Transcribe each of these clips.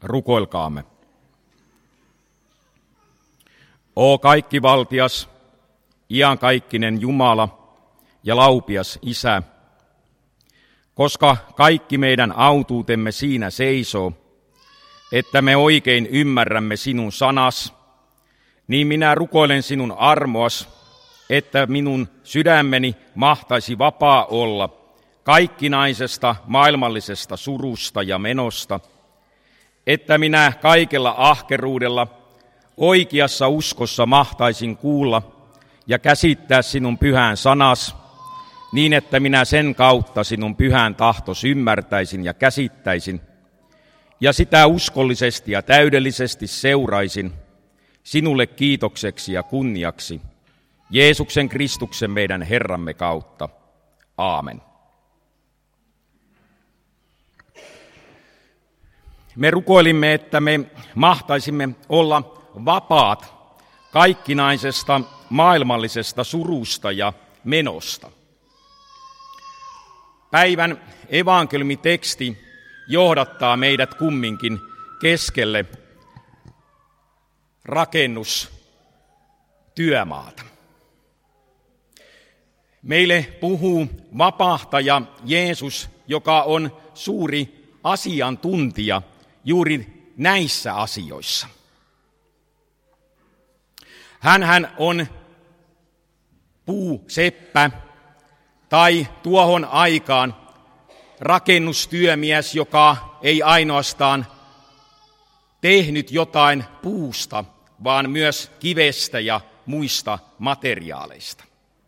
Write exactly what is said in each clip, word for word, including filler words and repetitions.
Rukoilkaamme. O kaikkivaltias, iankaikkinen Jumala ja laupias Isä, koska kaikki meidän autuutemme siinä seisoo, että me oikein ymmärrämme sinun sanas, niin minä rukoilen sinun armoas, että minun sydämeni mahtaisi vapaa olla kaikkinaisesta maailmallisesta surusta ja menosta, että minä kaikella ahkeruudella oikeassa uskossa mahtaisin kuulla ja käsittää sinun pyhän sanas, niin että minä sen kautta sinun pyhän tahtos ymmärtäisin ja käsittäisin, ja sitä uskollisesti ja täydellisesti seuraisin sinulle kiitokseksi ja kunniaksi, Jeesuksen Kristuksen meidän Herramme kautta. Aamen. Me rukoilimme, että me mahtaisimme olla vapaat kaikkinaisesta maailmallisesta surusta ja menosta. Päivän evankeliumiteksti johdattaa meidät kumminkin keskelle rakennustyömaata. Meille puhuu vapahtaja Jeesus, joka on suuri asiantuntija juuri näissä asioissa. Hänhän on puuseppä tai tuohon aikaan rakennustyömies, joka ei ainoastaan tehnyt jotain puusta, vaan myös kivestä ja muista materiaaleista.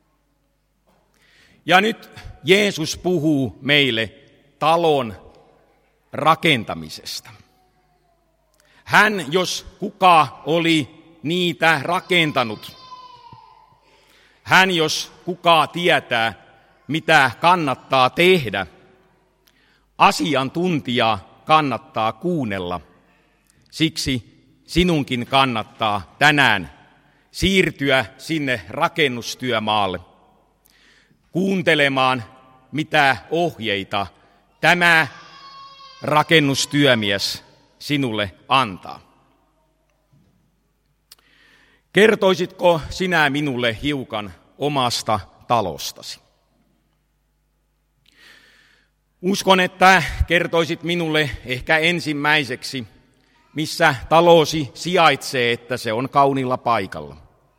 Ja nyt Jeesus puhuu meille talon rakentamisesta. Hän, jos kuka, oli niitä rakentanut. Hän, jos kuka, tietää, mitä kannattaa tehdä. Asiantuntijaa kannattaa kuunnella. Siksi sinunkin kannattaa tänään siirtyä sinne rakennustyömaalle kuuntelemaan, mitä ohjeita tämä rakennustyömies sinulle antaa. Kertoisitko sinä minulle hiukan omasta talostasi? Uskon, että kertoisit minulle ehkä ensimmäiseksi, missä talosi sijaitsee, että se on kauniilla paikalla.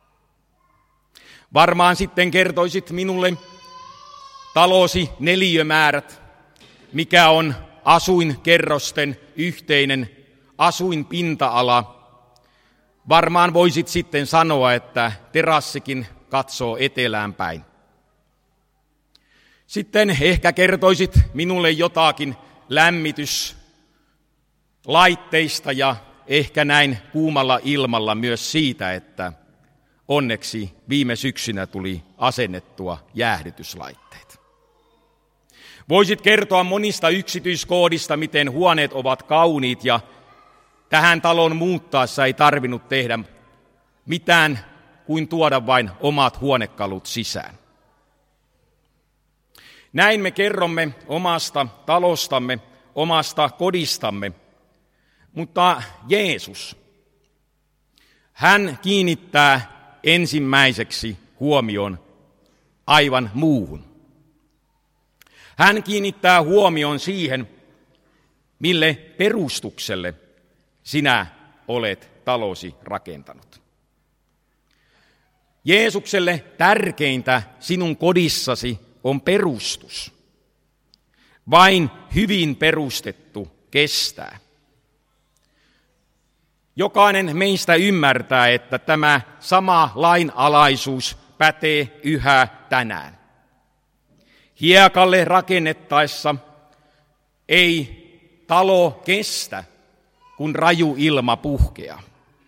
Varmaan sitten kertoisit minulle talosi neliömäärät, mikä on asuinkerrosten yhteinen asuinpinta-ala. Varmaan voisit sitten sanoa, että terassikin katsoo etelään päin. Sitten ehkä kertoisit minulle jotakin lämmityslaitteista ja ehkä näin kuumalla ilmalla myös siitä, että onneksi viime syksynä tuli asennettua jäähdytyslaitteet. Voisit kertoa monista yksityiskohdista, miten huoneet ovat kauniit ja tähän talon muuttaessa ei tarvinnut tehdä mitään kuin tuoda vain omat huonekalut sisään. Näin me kerromme omasta talostamme, omasta kodistamme, mutta Jeesus, hän kiinnittää ensimmäiseksi huomion aivan muuhun. Hän kiinnittää huomion siihen, mille perustukselle sinä olet talosi rakentanut. Jeesukselle tärkeintä sinun kodissasi on perustus. Vain hyvin perustettu kestää. Jokainen meistä ymmärtää, että tämä sama lainalaisuus pätee yhä tänään. Hiekalle rakennettaessa ei talo kestä, kun raju ilma puhkeaa.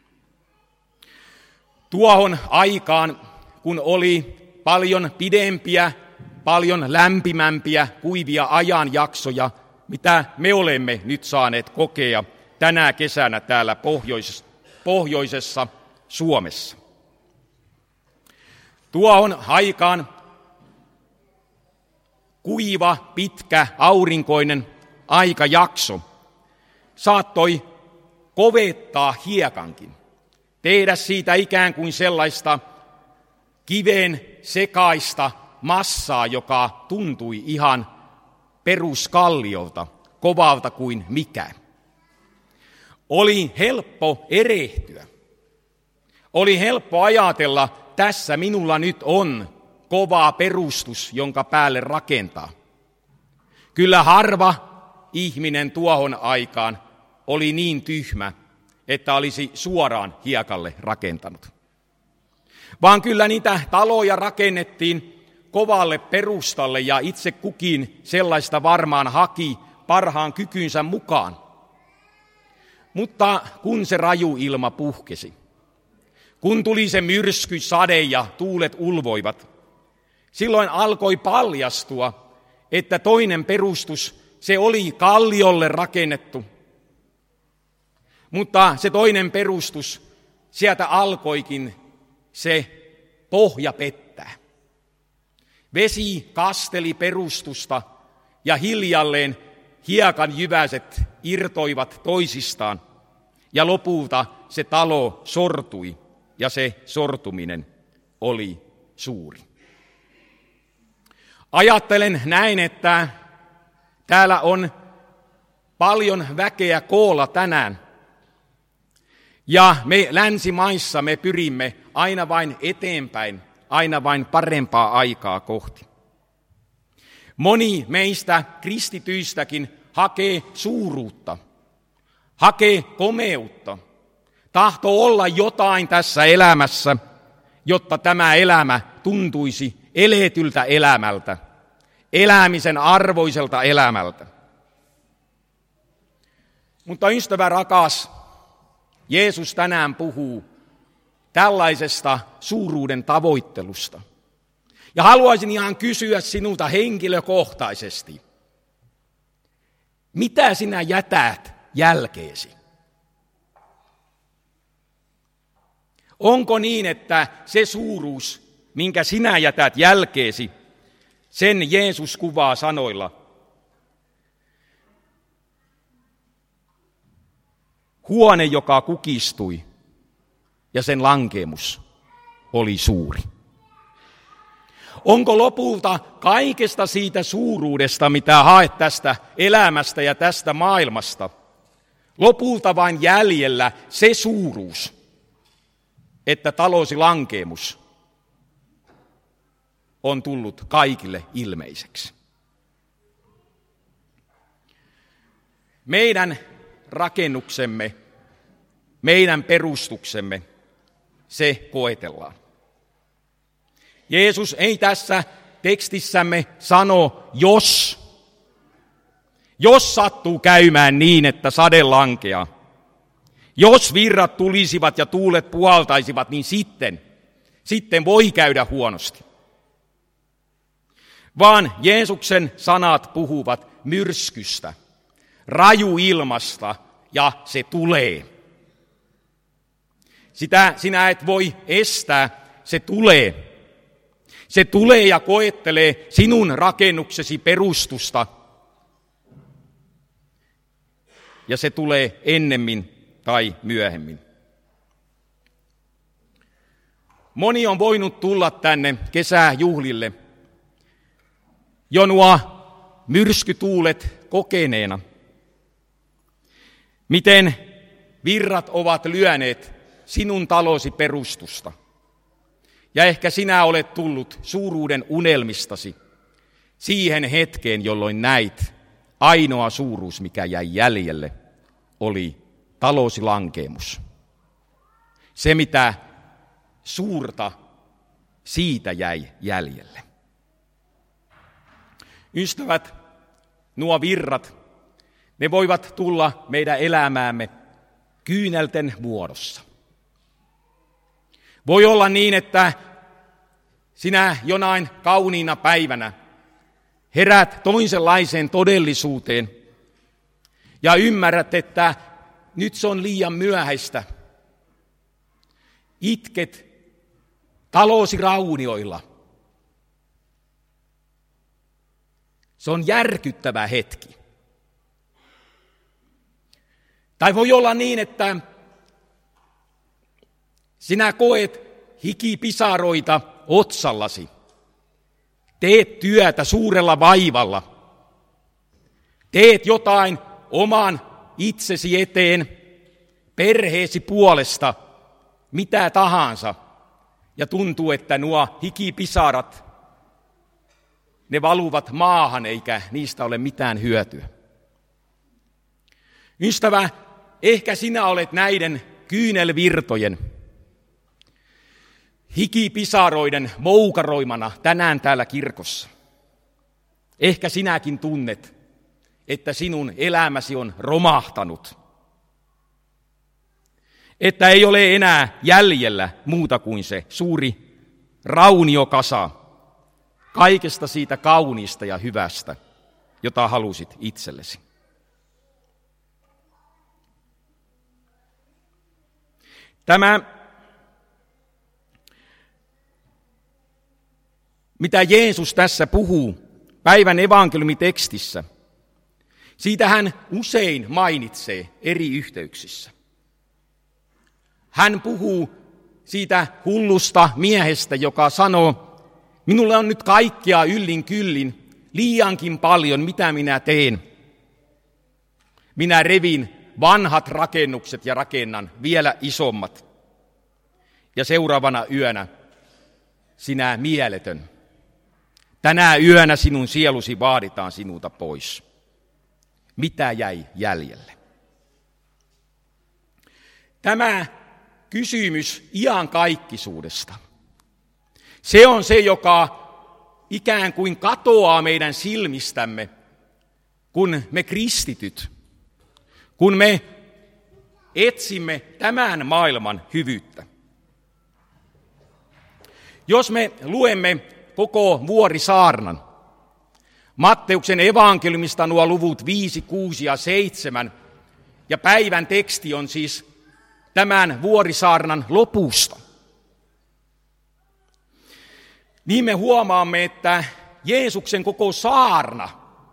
Tuohon aikaan, kun oli paljon pidempiä, paljon lämpimämpiä, kuivia ajanjaksoja, mitä me olemme nyt saaneet kokea tänä kesänä täällä pohjois- pohjoisessa Suomessa. Tuohon aikaan kuiva, pitkä, aurinkoinen aikajakso saattoi kovettaa hiekankin, tehdä siitä ikään kuin sellaista kiven sekaista massaa, joka tuntui ihan peruskalliolta, kovalta kuin mikä. Oli helppo erehtyä. Oli helppo ajatella, tässä minulla nyt on kova perustus, jonka päälle rakentaa. Kyllä harva ihminen tuohon aikaan oli niin tyhmä, että olisi suoraan hiekalle rakentanut. Vaan kyllä niitä taloja rakennettiin kovalle perustalle ja itse kukin sellaista varmaan haki parhaan kykynsä mukaan. Mutta kun se raju ilma puhkesi, kun tuli se myrsky, sade ja tuulet ulvoivat, silloin alkoi paljastua, että toinen perustus, se oli kalliolle rakennettu. Mutta se toinen perustus, sieltä alkoikin se pohja pettää. Vesi kasteli perustusta ja hiljalleen hiekan jyväset irtoivat toisistaan ja lopulta se talo sortui ja se sortuminen oli suuri. Ajattelen näin, että täällä on paljon väkeä koolla tänään. Ja me länsimaissa me pyrimme aina vain eteenpäin, aina vain parempaa aikaa kohti. Moni meistä kristityistäkin hakee suuruutta, hakee komeutta, tahtoo olla jotain tässä elämässä, jotta tämä elämä tuntuisi eletyltä elämältä, elämisen arvoiselta elämältä. Mutta ystävä rakas, Jeesus tänään puhuu tällaisesta suuruuden tavoittelusta. Ja haluaisin ihan kysyä sinulta henkilökohtaisesti, mitä sinä jätät jälkeesi? Onko niin, että se suuruus, minkä sinä jätät jälkeesi, sen Jeesus kuvaa sanoilla: huone, joka kukistui, ja sen lankeemus oli suuri. Onko lopulta kaikesta siitä suuruudesta, mitä haet tästä elämästä ja tästä maailmasta, lopulta vain jäljellä se suuruus, että talosi lankeemus on tullut kaikille ilmeiseksi? Meidän rakennuksemme, meidän perustuksemme, se koetellaan. Jeesus ei tässä tekstissämme sano, jos. Jos sattuu käymään niin, että sade lankeaa. Jos virrat tulisivat ja tuulet puhaltaisivat, niin sitten, sitten voi käydä huonosti. Vaan Jeesuksen sanat puhuvat myrskystä, rajuilmasta, ja se tulee. Sitä sinä et voi estää, se tulee. Se tulee ja koettelee sinun rakennuksesi perustusta. Ja se tulee ennemmin tai myöhemmin. Moni on voinut tulla tänne kesäjuhlille jo nuo myrskytuulet kokeneena. Miten virrat ovat lyöneet sinun talosi perustusta. Ja ehkä sinä olet tullut suuruuden unelmistasi siihen hetkeen, jolloin näit, ainoa suuruus, mikä jäi jäljelle, oli talosi lankeemus. Se, mitä suurta siitä jäi jäljelle. Ystävät, nuo virrat, ne voivat tulla meidän elämäämme kyynelten muodossa. Voi olla niin, että sinä jonain kauniina päivänä herät toisenlaiseen todellisuuteen ja ymmärrät, että nyt se on liian myöhäistä. Itket talosi raunioilla. Se on järkyttävä hetki. Tai voi olla niin, että sinä koet hikipisaroita otsallasi. Teet työtä suurella vaivalla. Teet jotain oman itsesi eteen, perheesi puolesta, mitä tahansa. Ja tuntuu, että nuo hikipisarat, ne valuvat maahan eikä niistä ole mitään hyötyä. Ystävä, ehkä sinä olet näiden kyynelvirtojen, hikipisaroiden moukaroimana tänään täällä kirkossa. Ehkä sinäkin tunnet, että sinun elämäsi on romahtanut. Että ei ole enää jäljellä muuta kuin se suuri rauniokasa kaikesta siitä kauniista ja hyvästä, jota halusit itsellesi. Tämä, mitä Jeesus tässä puhuu päivän evankeliumitekstissä, siitä hän usein mainitsee eri yhteyksissä. Hän puhuu siitä hullusta miehestä, joka sanoo, minulle on nyt kaikkea yllin kyllin, liiankin paljon, mitä minä teen. Minä revin vanhat rakennukset ja rakennan vielä isommat. Ja seuraavana yönä sinä mieletön. Tänä yönä sinun sielusi vaaditaan sinulta pois. Mitä jäi jäljelle? Tämä kysymys iankaikkisuudesta. Se on se, joka ikään kuin katoaa meidän silmistämme, kun me kristityt, kun me etsimme tämän maailman hyvyyttä. Jos me luemme koko vuorisaarnan, Matteuksen evankeliumista nuo luvut viisi, kuusi ja seitsemän, ja päivän teksti on siis tämän vuorisaarnan lopusta, niin me huomaamme, että Jeesuksen koko saarna,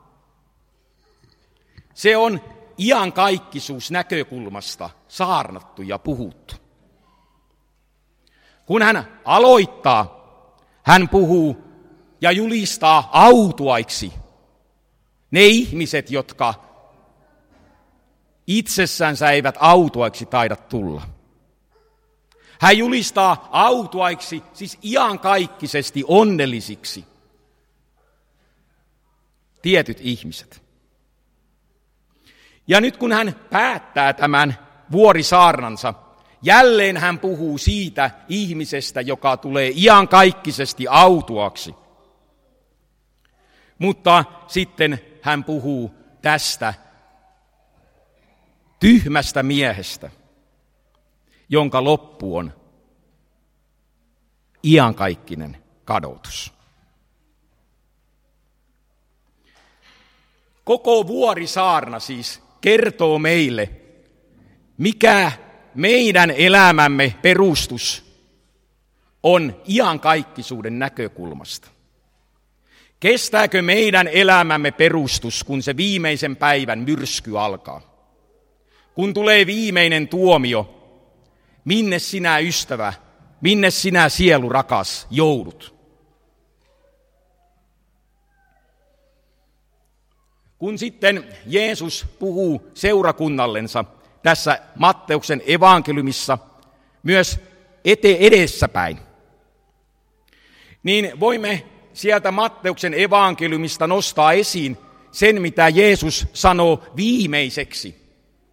se on iankaikkisuus näkökulmasta saarnattu ja puhuttu. Kun hän aloittaa, hän puhuu ja julistaa autuaiksi ne ihmiset, jotka itsessänsä eivät autuaiksi taida tulla. Hän julistaa autuaiksi, siis iankaikkisesti onnellisiksi, tietyt ihmiset. Ja nyt kun hän päättää tämän vuorisaarnansa, jälleen hän puhuu siitä ihmisestä, joka tulee iankaikkisesti autuaksi. Mutta sitten hän puhuu tästä tyhmästä miehestä, jonka loppu on iankaikkinen kadotus. Koko vuorisaarna siis kertoo meille, mikä meidän elämämme perustus on iankaikkisuuden näkökulmasta. Kestääkö meidän elämämme perustus, kun se viimeisen päivän myrsky alkaa? Kun tulee viimeinen tuomio, minne sinä ystävä, minne sinä sielu rakas joudut? Kun sitten Jeesus puhuu seurakunnallensa tässä Matteuksen evankeliumissa myös ete edessäpäin, niin voimme sieltä Matteuksen evankeliumista nostaa esiin sen, mitä Jeesus sanoo viimeiseksi,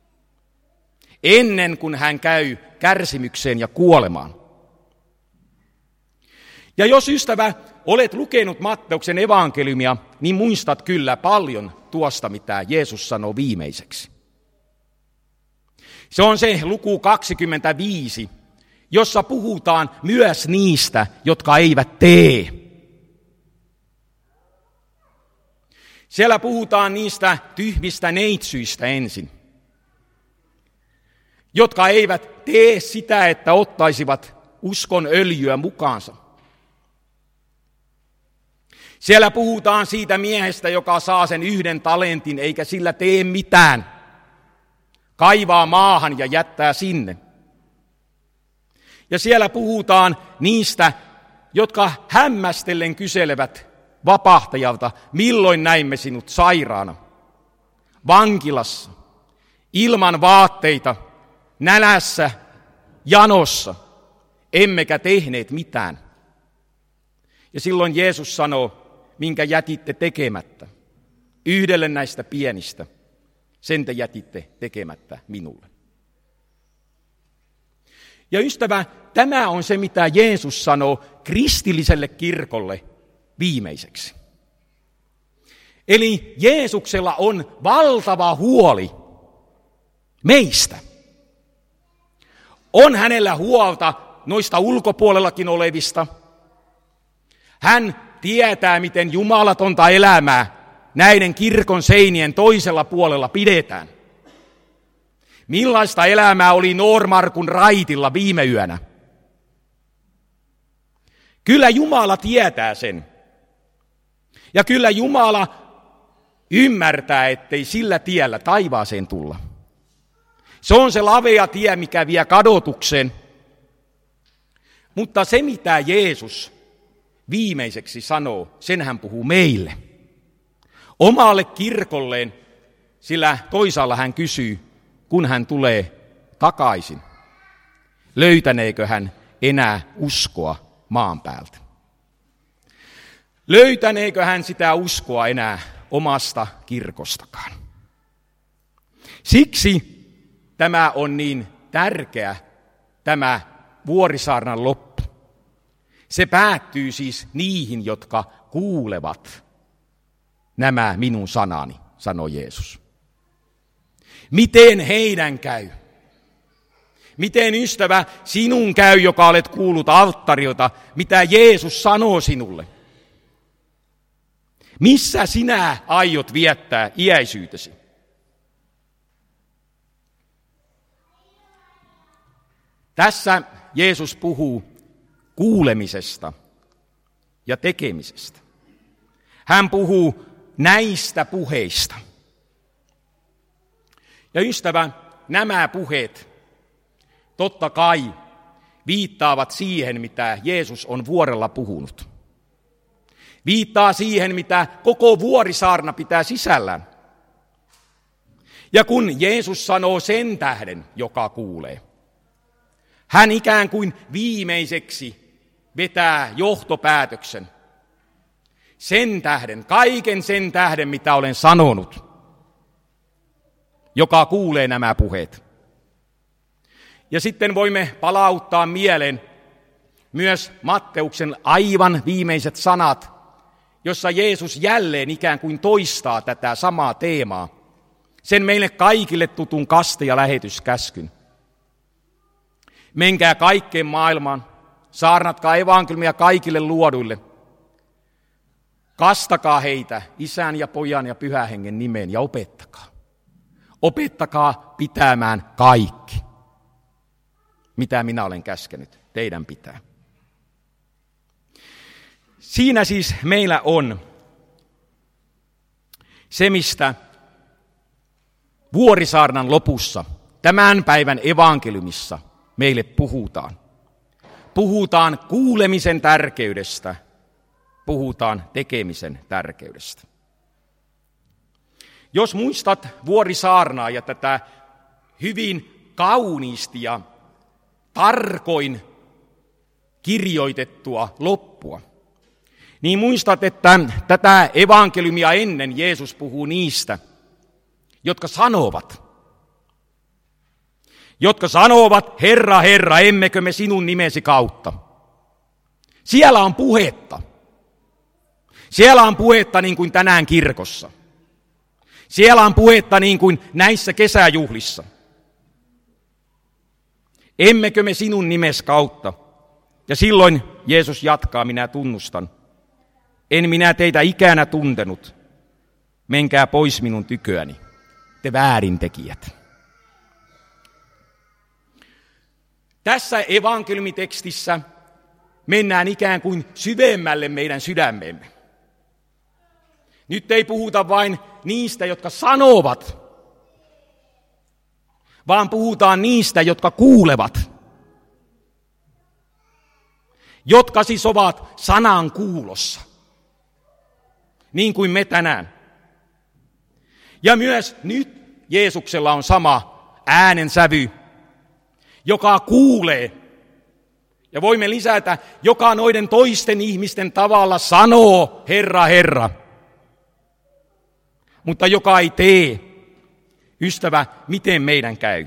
ennen kuin hän käy kärsimykseen ja kuolemaan. Ja jos ystävä olet lukenut Matteuksen evankeliumia, niin muistat kyllä paljon tuosta, mitä Jeesus sanoo viimeiseksi. Se on se luku kaksikymmentäviisi, jossa puhutaan myös niistä, jotka eivät tee. Siellä puhutaan niistä tyhmistä neitsyistä ensin, jotka eivät tee sitä, että ottaisivat uskon öljyä mukaansa. Siellä puhutaan siitä miehestä, joka saa sen yhden talentin eikä sillä tee mitään. kaivaa maahan ja jättää sinne. Ja siellä puhutaan niistä, jotka hämmästellen kyselevät vapahtajalta, milloin näimme sinut sairaana, vankilassa, ilman vaatteita, nälässä, janossa, emmekä tehneet mitään. Ja silloin Jeesus sanoo, minkä jätitte tekemättä. Yhdelle näistä pienistä, sen te jätitte tekemättä minulle. Ja ystävä, tämä on se, mitä Jeesus sanoo kristilliselle kirkolle viimeiseksi. Eli Jeesuksella on valtava huoli meistä. On hänellä huolta noista ulkopuolellakin olevista. Hän tietää, miten jumalatonta elämää näiden kirkon seinien toisella puolella pidetään. Millaista elämää oli Noormarkun raitilla viime yönä? Kyllä Jumala tietää sen. Ja kyllä Jumala ymmärtää, ettei sillä tiellä taivaaseen tulla. Se on se lavea tie, mikä vie kadotukseen. Mutta se, mitä Jeesus viimeiseksi sanoo, sen hän puhuu meille. Omalle kirkolleen, sillä toisaalla hän kysyy, kun hän tulee takaisin, löytäneekö hän enää uskoa maan päältä? Löytäneekö hän sitä uskoa enää omasta kirkostakaan? Siksi tämä on niin tärkeä, tämä Vuorisaarnan loppu. Se päättyy siis niihin, jotka kuulevat nämä minun sanani, sanoi Jeesus. Miten heidän käy? Miten, ystävä, sinun käy, joka olet kuullut alttarilta, mitä Jeesus sanoo sinulle? Missä sinä aiot viettää iäisyytesi? Tässä Jeesus puhuu kuulemisesta ja tekemisestä. Hän puhuu näistä puheista. Ja ystävä, nämä puheet totta kai viittaavat siihen, mitä Jeesus on vuorella puhunut. Viittaa siihen, mitä koko Vuorisaarna pitää sisällään. Ja kun Jeesus sanoo sen tähden, joka kuulee, hän ikään kuin viimeiseksi vetää johtopäätöksen. Sen tähden, kaiken sen tähden, mitä olen sanonut, joka kuulee nämä puheet. Ja sitten voimme palauttaa mieleen myös Matteuksen aivan viimeiset sanat, jossa Jeesus jälleen ikään kuin toistaa tätä samaa teemaa, sen meille kaikille tutun kaste- ja lähetyskäskyn. Menkää kaikkeen maailmaan, saarnatkaa evankeliumia kaikille luoduille. Kastakaa heitä Isän ja Pojan ja Pyhän Hengen nimeen ja opettakaa. Opettakaa pitämään kaikki, mitä minä olen käskenyt teidän pitää. Siinä siis meillä on se, mistä Vuorisaarnan lopussa, tämän päivän evankeliumissa meille puhutaan. Puhutaan kuulemisen tärkeydestä, puhutaan tekemisen tärkeydestä. Jos muistat Vuorisaarnaa ja tätä hyvin kauniisti ja tarkoin kirjoitettua loppua, niin muistat, että tätä evankeliumia ennen Jeesus puhuu niistä, jotka sanovat, jotka sanovat, Herra, Herra, emmekö me sinun nimesi kautta. Siellä on puhetta. Siellä on puhetta niin kuin tänään kirkossa. Siellä on puhetta niin kuin näissä kesäjuhlissa. Emmekö me sinun nimes kautta? Ja silloin Jeesus jatkaa, minä tunnustan. En minä teitä ikänä tuntenut. Menkää pois minun tyköäni, te väärintekijät. Tässä evankeliumitekstissä mennään ikään kuin syvemmälle meidän sydämemme. Nyt ei puhuta vain niistä, jotka sanovat, vaan puhutaan niistä, jotka kuulevat. Jotka siis ovat sanan kuulossa, niin kuin me tänään. Ja myös nyt Jeesuksella on sama äänensävy, joka kuulee. Ja voimme lisätä, joka noiden toisten ihmisten tavalla sanoo, Herra, Herra. Mutta joka ei tee. Ystävä, miten meidän käy?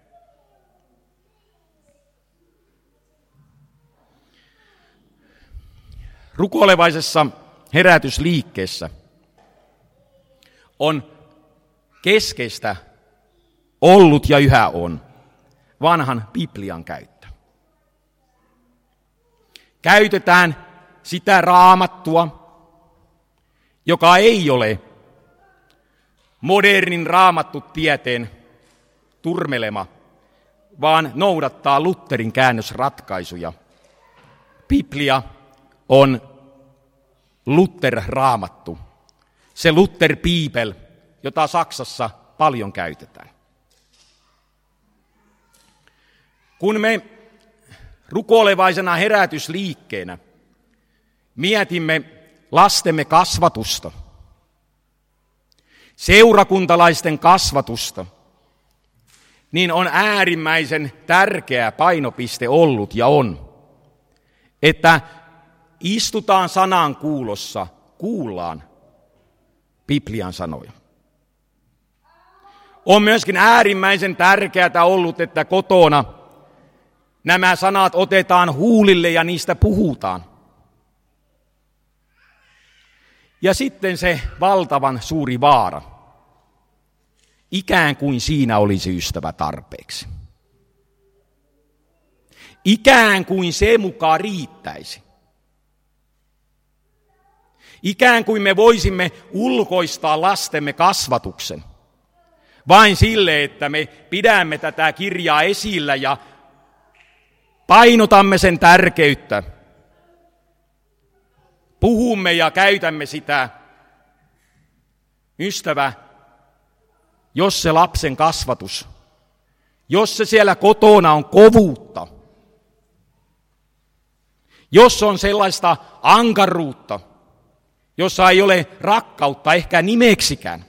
Rukoilevaisessa herätysliikkeessä on keskeistä ollut ja yhä on vanhan Biblian käyttö. Käytetään sitä raamattua, joka ei ole modernin raamattutieteen turmelema, vaan noudattaa Lutherin käännösratkaisuja. Biblia on Luther-raamattu, se Luther-Bibel, jota Saksassa paljon käytetään. Kun me rukoilevaisena herätysliikkeenä mietimme lastemme kasvatusta, seurakuntalaisten kasvatusta, niin on äärimmäisen tärkeä painopiste ollut ja on, että istutaan sanan kuulossa, kuullaan Biblian sanoja. On myöskin äärimmäisen tärkeää ollut, että kotona nämä sanat otetaan huulille ja niistä puhutaan. Ja sitten se valtavan suuri vaara. Ikään kuin siinä olisi ystävä tarpeeksi. Ikään kuin se mukaan riittäisi. Ikään kuin me voisimme ulkoistaa lastemme kasvatuksen. Vain sille, että me pidämme tätä kirjaa esillä ja painotamme sen tärkeyttä. Puhumme ja käytämme sitä. Ystävä, jos se lapsen kasvatus, jos se siellä kotona on kovuutta, jos on sellaista ankaruutta, jossa ei ole rakkautta ehkä nimeksikään,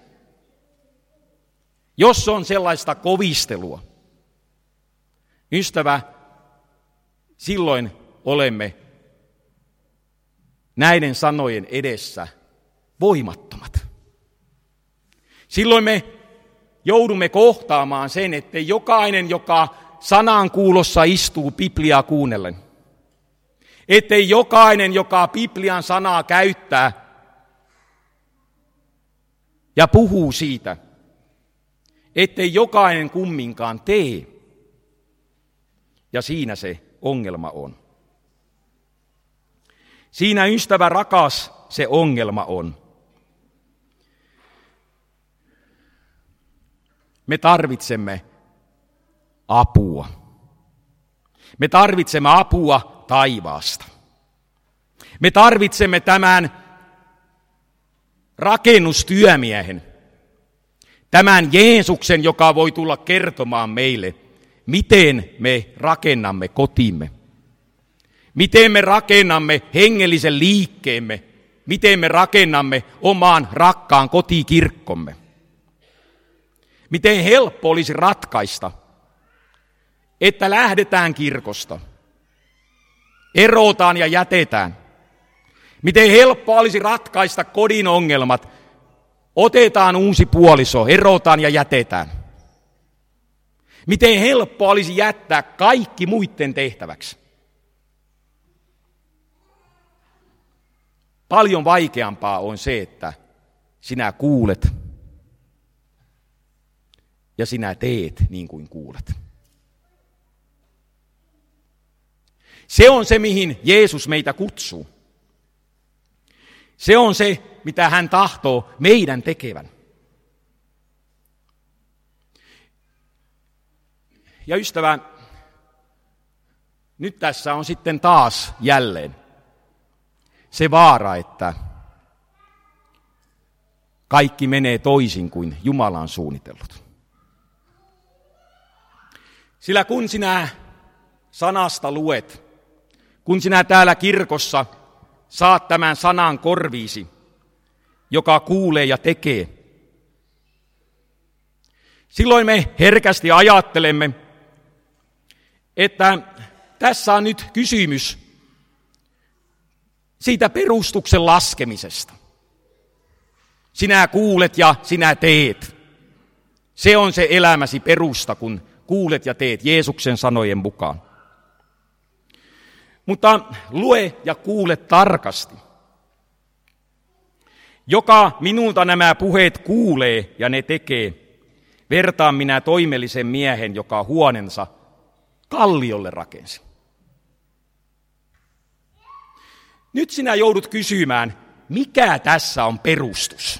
jos on sellaista kovistelua, ystävä, silloin olemme näiden sanojen edessä voimattomat. Silloin me joudumme kohtaamaan sen, että jokainen, joka sanan kuulossa istuu Bibliaa kuunnellen, ettei jokainen, joka Biblian sanaa käyttää ja puhuu siitä, ettei jokainen kumminkaan tee. Ja siinä se ongelma on. Siinä, ystävä rakas, se ongelma on. Me tarvitsemme apua. Me tarvitsemme apua taivaasta. Me tarvitsemme tämän rakennustyömiehen, tämän Jeesuksen, joka voi tulla kertomaan meille, miten me rakennamme kotimme. Miten me rakennamme hengellisen liikkeemme, miten me rakennamme omaan rakkaan kotikirkkomme. Miten helppo olisi ratkaista, että lähdetään kirkosta, erotaan ja jätetään. Miten helppo olisi ratkaista kodin ongelmat, otetaan uusi puoliso, erotaan ja jätetään. Miten helppo olisi jättää kaikki muiden tehtäväksi. Paljon vaikeampaa on se, että sinä kuulet ja sinä teet niin kuin kuulet. Se on se, mihin Jeesus meitä kutsuu. Se on se, mitä hän tahtoo meidän tekevän. Ja ystävä, nyt tässä on sitten taas jälleen se vaara, että kaikki menee toisin kuin Jumala on suunnitellut. Sillä kun sinä sanasta luet, kun sinä täällä kirkossa saat tämän sanan korviisi, joka kuulee ja tekee, silloin me herkästi ajattelemme, että tässä on nyt kysymys siitä perustuksen laskemisesta. Sinä kuulet ja sinä teet. Se on se elämäsi perusta, kun kuulet ja teet Jeesuksen sanojen mukaan. Mutta lue ja kuule tarkasti. Joka minulta nämä puheet kuulee ja ne tekee, vertaan minä toimellisen miehen, joka huonensa kalliolle rakensi. Nyt sinä joudut kysymään, mikä tässä on perustus?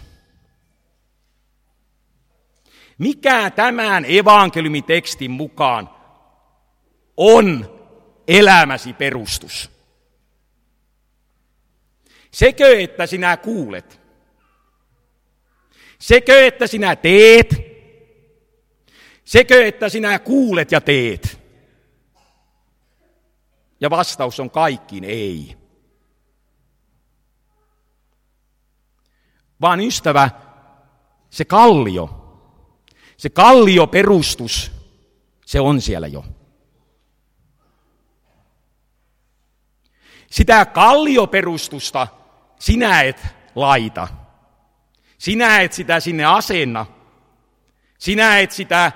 Mikä tämän evankeliumitekstin mukaan on elämäsi perustus? Sekö, että sinä kuulet? Sekö, että sinä teet? Sekö, että sinä kuulet ja teet? Ja vastaus on kaikkiin ei. Vaan ystävä, se kallio, se kallioperustus, se on siellä jo. Sitä kallioperustusta sinä et laita. Sinä et sitä sinne asenna. Sinä et sitä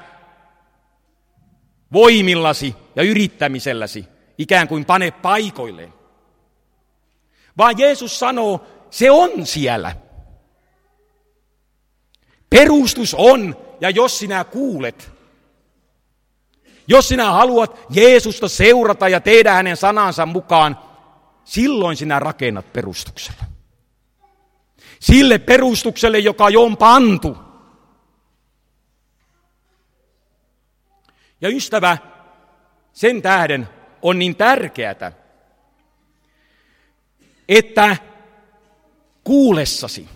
voimillasi ja yrittämiselläsi ikään kuin pane paikoilleen. Vaan Jeesus sanoo, se on siellä. Perustus on, ja jos sinä kuulet, jos sinä haluat Jeesusta seurata ja tehdä hänen sanansa mukaan, silloin sinä rakennat perustukselle. Sille perustukselle, joka jo on pantu. Ja ystävä, sen tähden on niin tärkeää, että kuulessasi,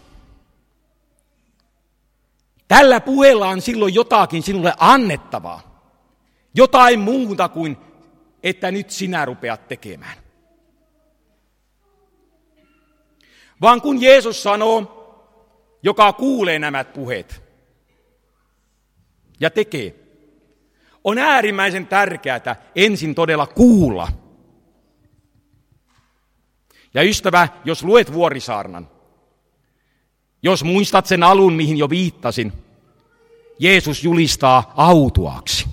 tällä puheella on silloin jotakin sinulle annettavaa. Jotain muuta kuin, että nyt sinä rupeat tekemään. Vaan kun Jeesus sanoo, joka kuulee nämä puheet ja tekee, on äärimmäisen tärkeää ensin todella kuulla. Ja ystävä, jos luet Vuorisaarnan, jos muistat sen alun, mihin jo viittasin, Jeesus julistaa autuaaksi.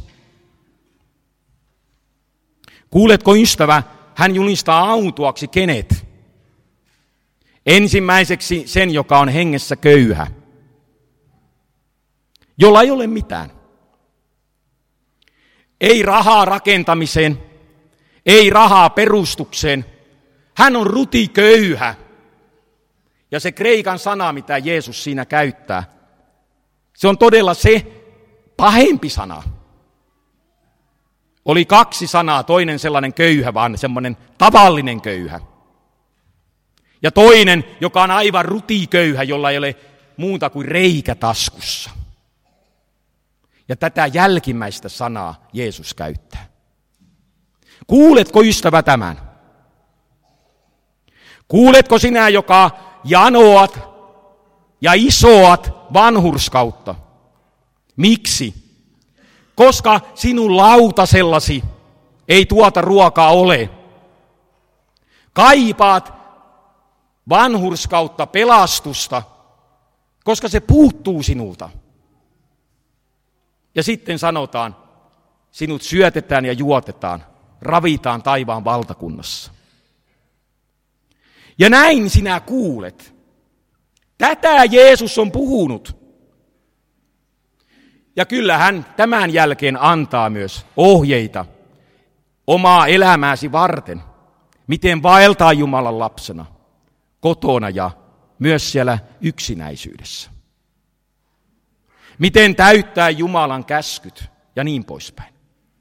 Kuuletko ystävä, hän julistaa autuaaksi kenet? Ensimmäiseksi sen, joka on hengessä köyhä, jolla ei ole mitään. Ei rahaa rakentamiseen, ei rahaa perustukseen. Hän on rutiköyhä. Ja se kreikan sana, mitä Jeesus siinä käyttää, se on todella se pahempi sana. Oli kaksi sanaa, toinen sellainen köyhä, vaan semmoinen tavallinen köyhä. Ja toinen, joka on aivan rutiköyhä, jolla ei ole muuta kuin reikä taskussa. Ja tätä jälkimmäistä sanaa Jeesus käyttää. Kuuletko ystävä tämän? Kuuletko sinä, joka janoat ja isoat vanhurskautta? Miksi? Koska sinun lautasellasi ei tuota ruokaa ole. Kaipaat vanhurskautta, pelastusta, koska se puuttuu sinulta. Ja sitten sanotaan, sinut syötetään ja juotetaan, ravitaan taivaan valtakunnassa. Ja näin sinä kuulet. Tätä Jeesus on puhunut. Ja kyllä hän tämän jälkeen antaa myös ohjeita omaa elämääsi varten, miten vaeltaa Jumalan lapsena kotona ja myös siellä yksinäisyydessä. Miten täyttää Jumalan käskyt ja niin poispäin.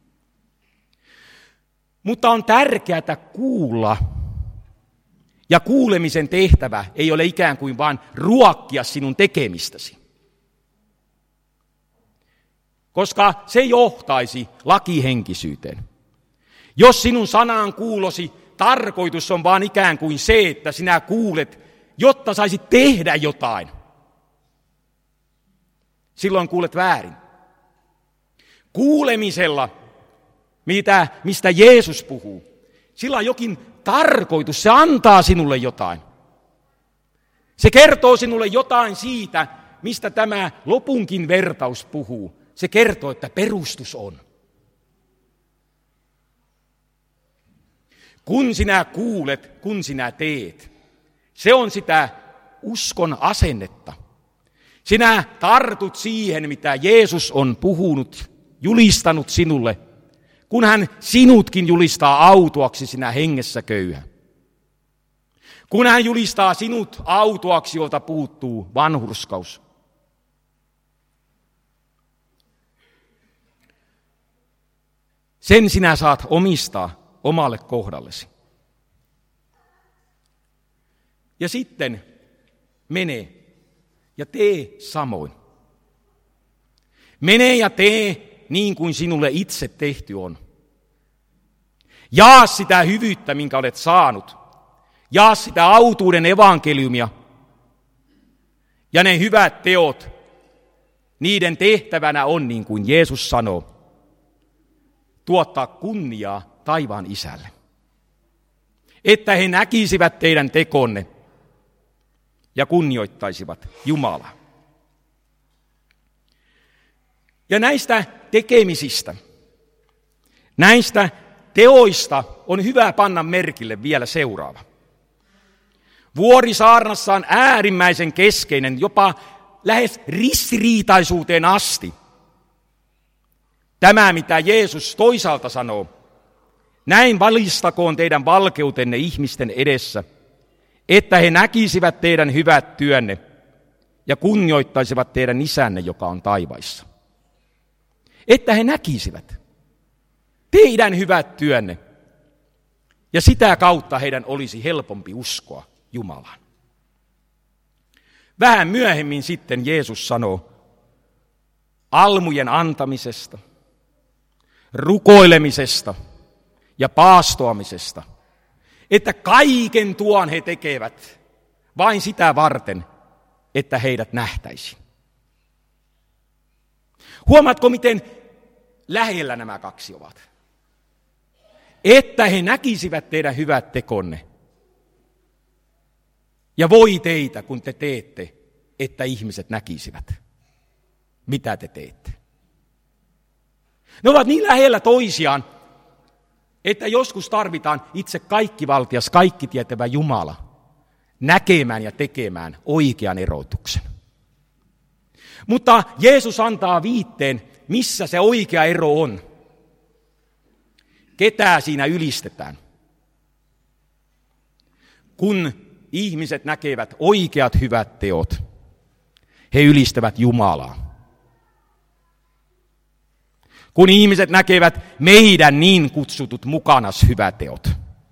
Mutta on tärkeää kuulla. Ja kuulemisen tehtävä ei ole ikään kuin vain ruokkia sinun tekemistäsi. koska se johtaisi lakihenkisyyteen. Jos sinun sanaan kuulosi tarkoitus on vaan ikään kuin se, että sinä kuulet, jotta saisit tehdä jotain, silloin kuulet väärin. Kuulemisella, mitä, mistä Jeesus puhuu, sillä on jokin tarkoitus, se antaa sinulle jotain. Se kertoo sinulle jotain siitä, mistä tämä lopunkin vertaus puhuu. Se kertoo, että perustus on. Kun sinä kuulet, kun sinä teet, se on sitä uskon asennetta. Sinä tartut siihen, mitä Jeesus on puhunut, julistanut sinulle, kun hän sinutkin julistaa autuaksi sinä hengessä köyhä. Kun hän julistaa sinut autuaksi, jolta puuttuu vanhurskaus. Sen sinä saat omistaa omalle kohdallesi. Ja sitten mene ja tee samoin. Mene ja tee niin kuin sinulle itse tehty on. Jaa sitä hyvyyttä, minkä olet saanut. Jaa sitä autuuden evankeliumia. Ja ne hyvät teot, niiden tehtävänä on, niin kuin Jeesus sanoo, tuottaa kunniaa taivaan isälle. Että he näkisivät teidän tekonne ja kunnioittaisivat Jumalaa. Ja näistä tekemisistä, näistä teoista on hyvä panna merkille vielä seuraava. Vuorisaarnassa on äärimmäisen keskeinen, jopa lähes ristiriitaisuuteen asti. Tämä, mitä Jeesus toisaalta sanoo, näin valistakoon teidän valkeutenne ihmisten edessä, että he näkisivät teidän hyvät työnne ja kunnioittaisivat teidän isänne, joka on taivaissa. Että he näkisivät teidän hyvät työnne ja sitä kautta heidän olisi helpompi uskoa Jumalaan. Vähän myöhemmin sitten Jeesus sanoo almujen antamisesta, rukoilemisesta ja paastoamisesta, että kaiken tuon he tekevät vain sitä varten, että heidät nähtäisiin. Huomaatko, miten lähellä nämä kaksi ovat? Että he näkisivät teidän hyvät tekonne. Ja voi teitä, kun te teette, että ihmiset näkisivät, mitä te teette. Ne ovat niin lähellä toisiaan, että joskus tarvitaan itse kaikkivaltias, kaikki tietävä Jumala näkemään ja tekemään oikean erotuksen. Mutta Jeesus antaa viitteen, missä se oikea ero on. Ketä siinä ylistetään? Kun ihmiset näkevät oikeat hyvät teot, he ylistävät Jumalaa. Kun ihmiset näkevät meidän niin kutsutut mukanas hyväteot,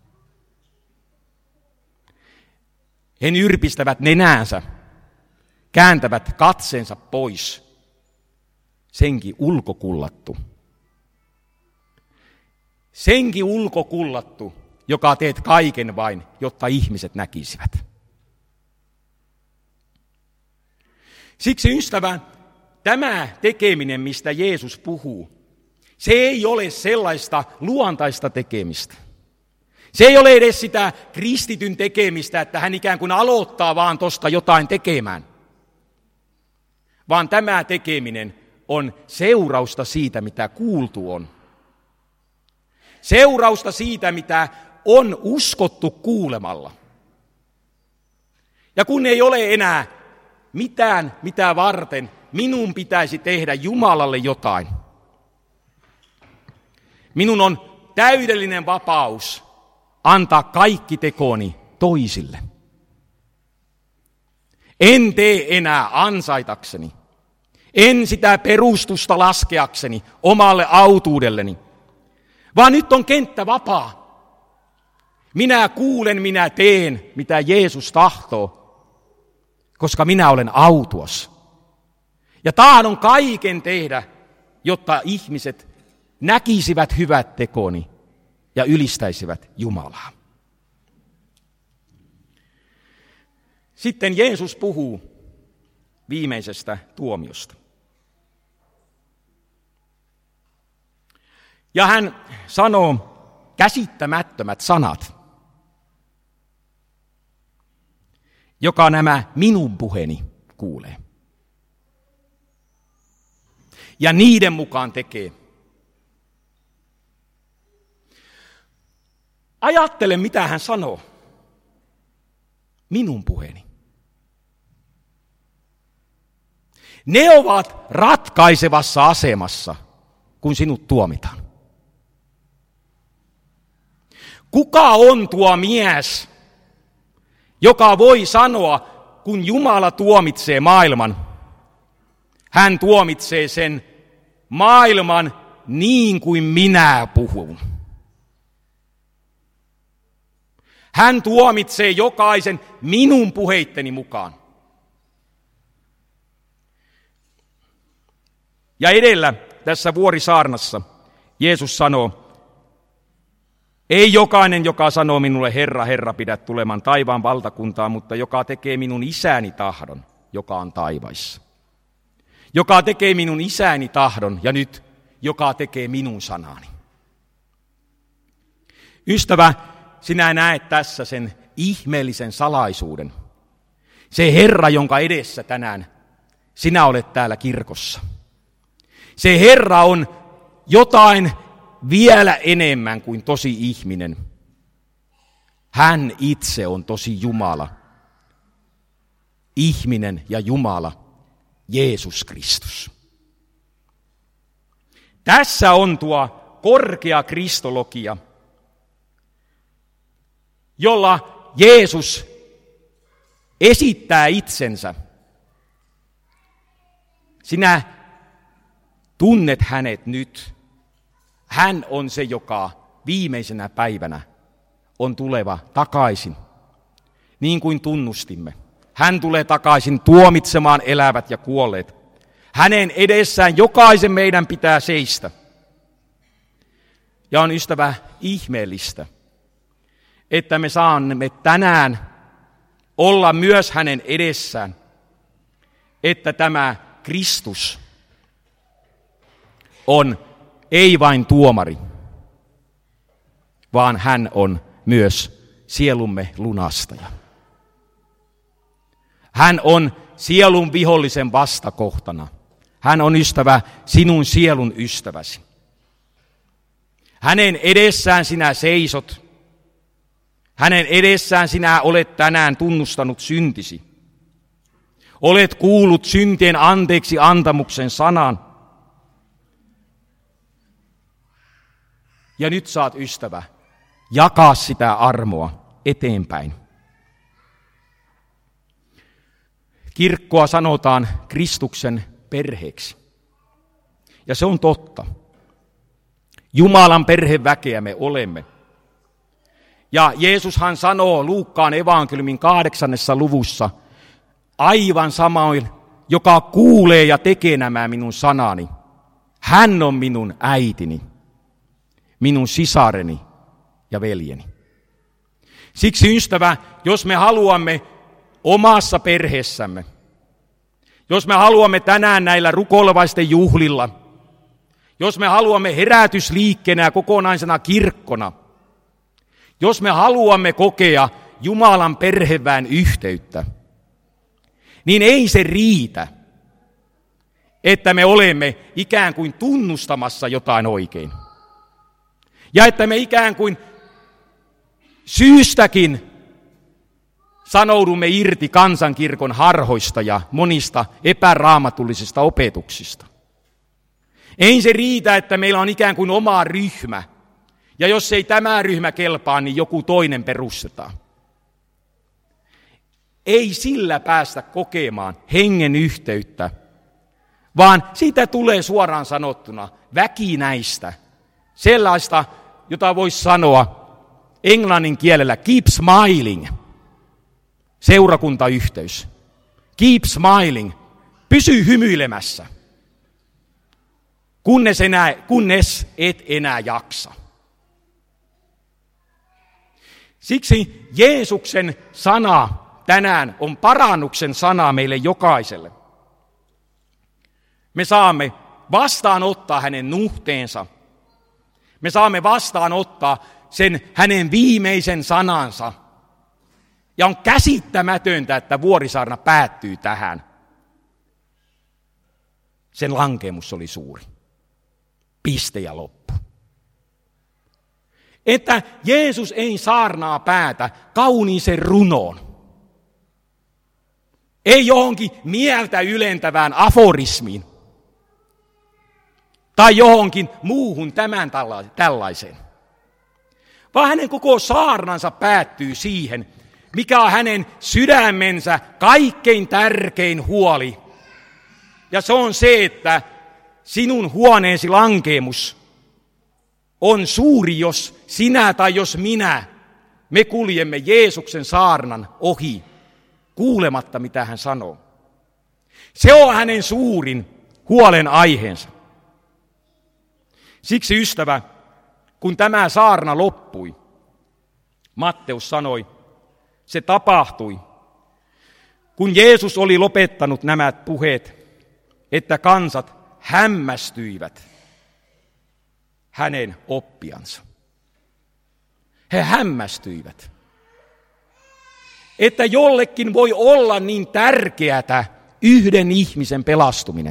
he yrpistävät nenäänsä, kääntävät katseensa pois, senkin ulkokullattu. Senkin ulkokullattu, joka teet kaiken vain, jotta ihmiset näkisivät. Siksi ystävä, tämä tekeminen, mistä Jeesus puhuu, se ei ole sellaista luontaista tekemistä. Se ei ole edes sitä kristityn tekemistä, että hän ikään kuin aloittaa vaan tuosta jotain tekemään. Vaan tämä tekeminen on seurausta siitä, mitä kuultu on. Seurausta siitä, mitä on uskottu kuulemalla. Ja kun ei ole enää mitään, mitä varten minun pitäisi tehdä Jumalalle jotain. Minun on täydellinen vapaus antaa kaikki tekoni toisille. En tee enää ansaitakseni. En sitä perustusta laskeakseni omalle autuudelleni, vaan nyt on kenttä vapaa. Minä kuulen, minä teen, mitä Jeesus tahtoo, koska minä olen autuas. Ja tahdon kaiken tehdä, jotta ihmiset näkisivät hyvät tekoni ja ylistäisivät Jumalaa. Sitten Jeesus puhuu viimeisestä tuomiosta. Ja hän sanoo käsittämättömät sanat, joka nämä minun puheeni kuulee. Ja niiden mukaan tekee. Ajattele, mitä hän sanoo. Minun puheeni. Ne ovat ratkaisevassa asemassa, kun sinut tuomitaan. Kuka on tuo mies, joka voi sanoa, kun Jumala tuomitsee maailman, hän tuomitsee sen maailman niin kuin minä puhun. Hän tuomitsee jokaisen minun puheitteni mukaan. Ja edellä tässä vuorisaarnassa Jeesus sanoo, ei jokainen, joka sanoo minulle, Herra, Herra, pidä tulemaan taivaan valtakuntaan, mutta joka tekee minun isäni tahdon, joka on taivaissa. Joka tekee minun isäni tahdon ja nyt, joka tekee minun sanani. Ystävä, sinä näet tässä sen ihmeellisen salaisuuden. Se Herra, jonka edessä tänään sinä olet täällä kirkossa. Se Herra on jotain vielä enemmän kuin tosi ihminen. Hän itse on tosi Jumala. Ihminen ja Jumala, Jeesus Kristus. Tässä on tuo korkea kristologia, jolla Jeesus esittää itsensä. Sinä tunnet hänet nyt. Hän on se, joka viimeisenä päivänä on tuleva takaisin, niin kuin tunnustimme. Hän tulee takaisin tuomitsemaan elävät ja kuolleet. Hänen edessään jokaisen meidän pitää seistä. Ja on, ystävä, ihmeellistä, että me saamme tänään olla myös hänen edessään, että tämä Kristus on ei vain tuomari, vaan hän on myös sielumme lunastaja. Hän on sielun vihollisen vastakohtana. Hän on, ystävä, sinun sielun ystäväsi. Hänen edessään sinä seisot. Hänen edessään sinä olet tänään tunnustanut syntisi. Olet kuullut syntien anteeksi antamuksen sanan. Ja nyt saat, ystävä, jakaa sitä armoa eteenpäin. Kirkkoa sanotaan Kristuksen perheeksi. Ja se on totta. Jumalan perheväkeä me olemme. Ja Jeesushan sanoo Luukkaan evankeliumin kahdeksannessa luvussa, aivan samoin, joka kuulee ja tekee nämä minun sanani. Hän on minun äitini, minun sisareni ja veljeni. Siksi, ystävä, jos me haluamme omassa perheessämme, jos me haluamme tänään näillä rukoilevaisten juhlilla, jos me haluamme herätysliikkeenä ja kokonaisena kirkkona, jos me haluamme kokea Jumalan perheväen yhteyttä, niin ei se riitä, että me olemme ikään kuin tunnustamassa jotain oikein. Ja että me ikään kuin syystäkin sanoudumme irti kansankirkon harhoista ja monista epäraamatullisista opetuksista. Ei se riitä, että meillä on ikään kuin oma ryhmä, ja jos ei tämä ryhmä kelpaa, niin joku toinen perustetaan. Ei sillä päästä kokemaan hengen yhteyttä, vaan siitä tulee suoraan sanottuna väkinäistä, sellaista, jota voisi sanoa englannin kielellä keep smiling, seurakuntayhteys. Keep smiling, pysy hymyilemässä. kunnes, enää, kunnes et enää jaksa. Siksi Jeesuksen sana tänään on parannuksen sana meille jokaiselle. Me saamme vastaanottaa hänen nuhteensa. Me saamme vastaanottaa sen hänen viimeisen sanansa. Ja on käsittämätöntä, että Vuorisaarna päättyy tähän. Sen lankemus oli suuri. Piste ja loppu. Että Jeesus ei saarnaa päätä kauniiseen runoon. Ei johonkin mieltä ylentävään aforismiin. Tai johonkin muuhun tämän tällaiseen. Vaan hänen koko saarnansa päättyy siihen, mikä on hänen sydämensä kaikkein tärkein huoli. Ja se on se, että sinun huoneesi lankeemus on suuri, jos sinä tai jos minä, me kuljemme Jeesuksen saarnan ohi, kuulematta mitä hän sanoo. Se on hänen suurin huolen aiheensa. Siksi ystävä, kun tämä saarna loppui, Matteus sanoi, se tapahtui, kun Jeesus oli lopettanut nämä puheet, että kansat hämmästyivät hänen oppiansa. He hämmästyivät, että jollekin voi olla niin tärkeätä yhden ihmisen pelastuminen.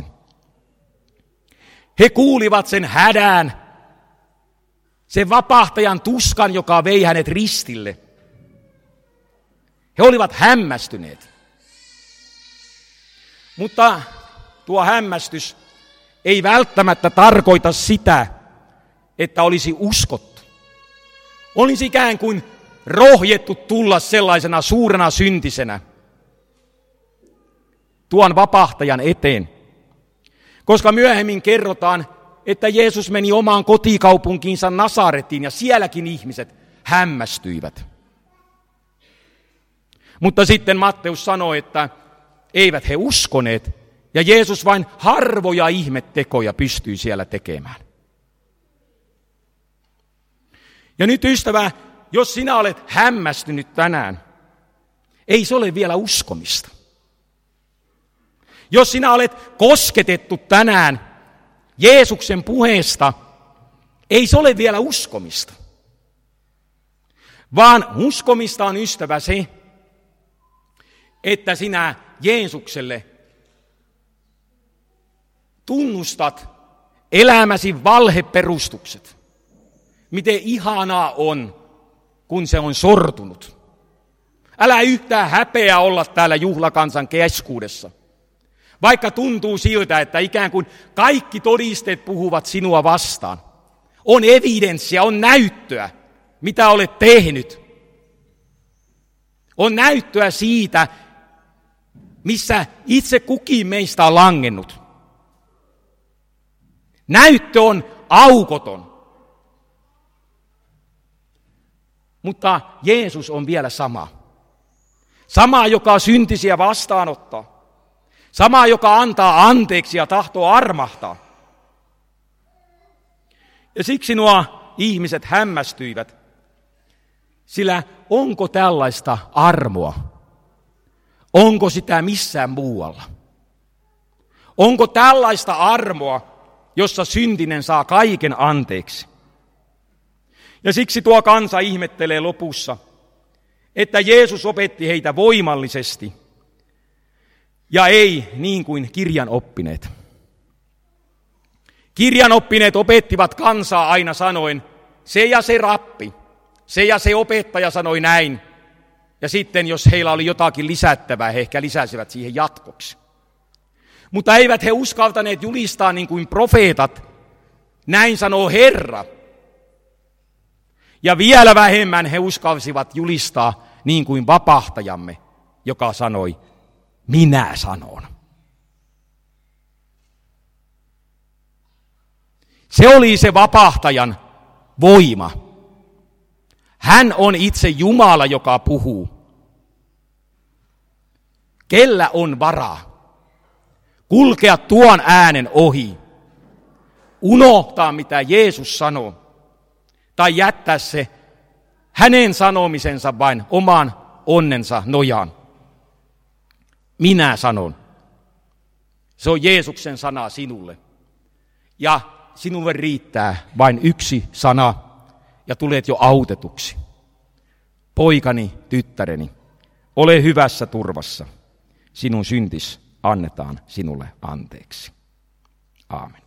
He kuulivat sen hädän, sen vapahtajan tuskan, joka vei hänet ristille. He olivat hämmästyneet. Mutta tuo hämmästys ei välttämättä tarkoita sitä, että olisi uskottu. Olisi ikään kuin rohjettu tulla sellaisena suurena syntisenä tuon vapahtajan eteen. Koska myöhemmin kerrotaan, että Jeesus meni omaan kotikaupunkiinsa Nasaretiin ja sielläkin ihmiset hämmästyivät. Mutta sitten Matteus sanoi, että eivät he uskoneet ja Jeesus vain harvoja ihmettekoja pystyi siellä tekemään. Ja nyt ystävä, jos sinä olet hämmästynyt tänään, ei se ole vielä uskomista. Jos sinä olet kosketettu tänään Jeesuksen puheesta, ei se ole vielä uskomista. Vaan uskomista on ystävä se, että sinä Jeesukselle tunnustat elämäsi valheperustukset. Miten ihanaa on, kun se on sortunut. Älä yhtään häpeä olla täällä juhlakansan keskuudessa. Vaikka tuntuu siltä, että ikään kuin kaikki todisteet puhuvat sinua vastaan. On evidenssiä, on näyttöä, mitä olet tehnyt. On näyttöä siitä, missä itse kukin meistä on langennut. Näyttö on aukoton. Mutta Jeesus on vielä sama. Sama, joka syntisiä vastaanottaa. Sama, joka antaa anteeksi ja tahtoo armahtaa. Ja siksi nuo ihmiset hämmästyivät. Sillä onko tällaista armoa? Onko sitä missään muualla? Onko tällaista armoa, jossa syntinen saa kaiken anteeksi? Ja siksi tuo kansa ihmettelee lopussa, että Jeesus opetti heitä voimallisesti ja ei niin kuin kirjanoppineet. Kirjanoppineet opettivat kansaa aina sanoen, se ja se rappi, se ja se opettaja sanoi näin. Ja sitten jos heillä oli jotakin lisättävää, he ehkä lisäsivät siihen jatkoksi. Mutta eivät he uskaltaneet julistaa niin kuin profeetat, näin sanoo Herra. Ja vielä vähemmän he uskalsivat julistaa niin kuin vapahtajamme, joka sanoi, minä sanon. Se oli se vapahtajan voima. Hän on itse Jumala, joka puhuu. Kellä on varaa kulkea tuon äänen ohi, unohtaa, mitä Jeesus sanoo, tai jättää se hänen sanomisensa vain oman onnensa nojaan. Minä sanon. Se on Jeesuksen sana sinulle. Ja sinulle riittää vain yksi sana, ja tulet jo autetuksi. Poikani, tyttäreni, ole hyvässä turvassa. Sinun syntis annetaan sinulle anteeksi. Aamen.